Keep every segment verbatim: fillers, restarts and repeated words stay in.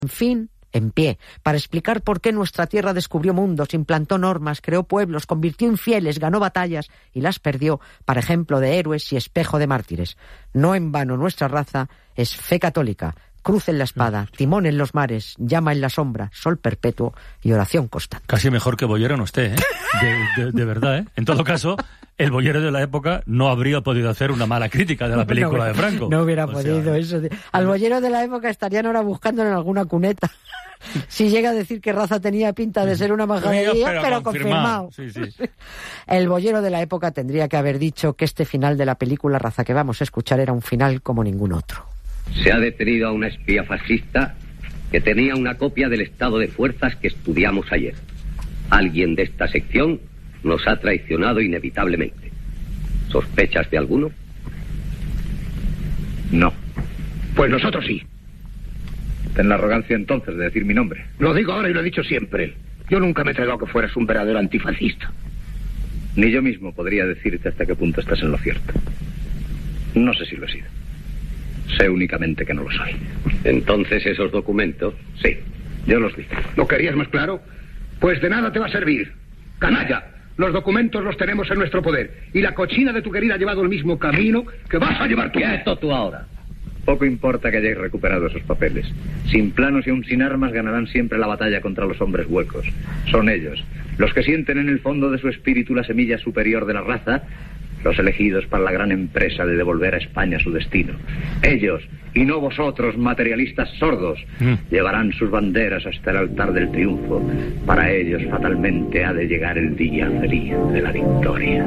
En fin, en pie, para explicar por qué nuestra tierra descubrió mundos, implantó normas, creó pueblos, convirtió infieles, ganó batallas y las perdió, para ejemplo de héroes y espejo de mártires. No en vano nuestra raza es fe católica, cruz en la espada, timón en los mares, llama en la sombra, sol perpetuo y oración constante. Casi mejor que Bollero no esté, ¿eh? De, de, de verdad, ¿eh? En todo caso, el Bollero de la época no habría podido hacer una mala crítica de la película no, de Franco. No hubiera o podido sea, eso. Al Bollero de la época estarían ahora buscándolo en alguna cuneta. Si llega a decir que Raza tenía pinta de ser una majadería, pero, pero confirmado. confirmado. Sí, sí. El Bollero de la época tendría que haber dicho que este final de la película Raza que vamos a escuchar era un final como ningún otro. Se ha detenido a una espía fascista que tenía una copia del estado de fuerzas que estudiamos ayer. Alguien de esta sección nos ha traicionado inevitablemente. ¿Sospechas de alguno? No. Pues nosotros sí. Ten la arrogancia entonces de decir mi nombre. Lo digo ahora y lo he dicho siempre. Yo nunca me he entregado que fueras un verdadero antifascista. Ni yo mismo podría decirte hasta qué punto estás en lo cierto. No sé si lo he sido. Sé únicamente que no lo soy. Entonces esos documentos... Sí, yo los di. ¿Lo querías más claro? Pues de nada te va a servir. ¡Canalla! Los documentos los tenemos en nuestro poder. Y la cochina de tu querida ha llevado el mismo camino que vas a llevar tú. ¡Quieto tú ahora! Poco importa que hayáis recuperado esos papeles. Sin planos y aún sin armas ganarán siempre la batalla contra los hombres huecos. Son ellos, los que sienten en el fondo de su espíritu la semilla superior de la raza, los elegidos para la gran empresa de devolver a España su destino. Ellos, y no vosotros, materialistas sordos, mm. llevarán sus banderas hasta el altar del triunfo. Para ellos fatalmente ha de llegar el día feliz de la victoria.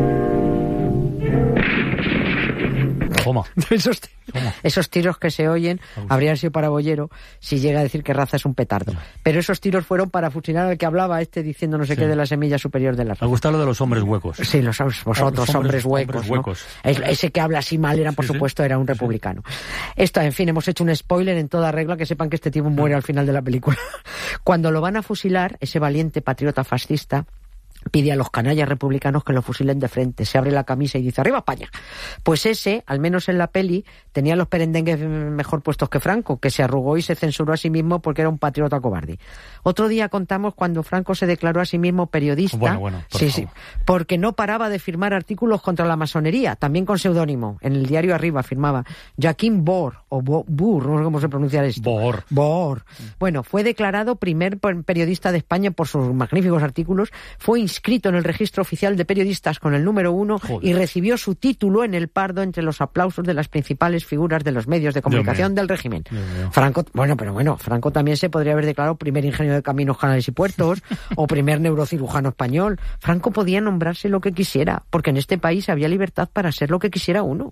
Toma. Esos, esos tiros que se oyen habrían sido para Bollero si llega a decir que Raza es un petardo. Pero esos tiros fueron para fusilar al que hablaba este diciendo no sé sí. qué de la semilla superior de la raza. Me gusta lo de los hombres huecos. Sí, los vosotros, los hombres, hombres huecos. Hombres huecos. ¿no? Es, ese que habla así mal era, por sí, supuesto, sí. era un republicano. Sí. Esto, en fin, hemos hecho un spoiler en toda regla, que sepan que este tipo muere al final de la película. Cuando lo van a fusilar, ese valiente patriota fascista pide a los canallas republicanos que lo fusilen de frente, se abre la camisa y dice ¡arriba España! Pues ese, al menos en la peli, tenía los perendengues mejor puestos que Franco, que se arrugó y se censuró a sí mismo porque era un patriota cobarde. Otro día contamos cuando Franco se declaró a sí mismo periodista, bueno, bueno, por sí, favor. sí, porque no paraba de firmar artículos contra la masonería, también con seudónimo. En el diario Arriba firmaba Joaquín Bohr, o Bo, Bohr, no sé cómo se pronuncia esto. Bohr. Bohr. Bueno, fue declarado primer periodista de España por sus magníficos artículos, fue inscrito en el registro oficial de periodistas con el número uno Joder. y recibió su título en el Pardo entre los aplausos de las principales figuras de los medios de comunicación del régimen. Franco, bueno, pero bueno, Franco también se podría haber declarado primer ingeniero de caminos, canales y puertos o primer neurocirujano español. Franco podía nombrarse lo que quisiera, porque en este país había libertad para ser lo que quisiera uno.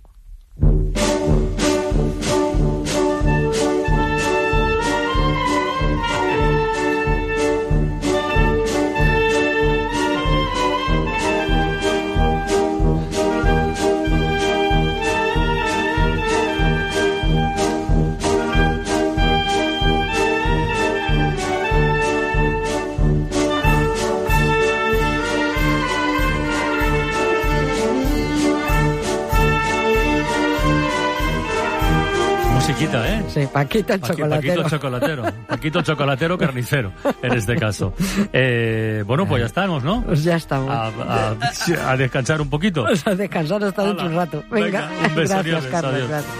Musiquita, ¿eh? Sí, Paquito el Paqui, chocolatero. Paquito chocolatero. Paquito chocolatero carnicero, en este caso. Eh, bueno, pues ya estamos, ¿no? Pues ya estamos. A, a, a descansar un poquito. A descansar hasta dentro de un rato. Venga, Venga un beso, gracias, adiós, Carlos. adiós. Gracias.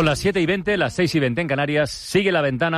Son las siete y veinte, las seis y veinte en Canarias. Sigue La Ventana.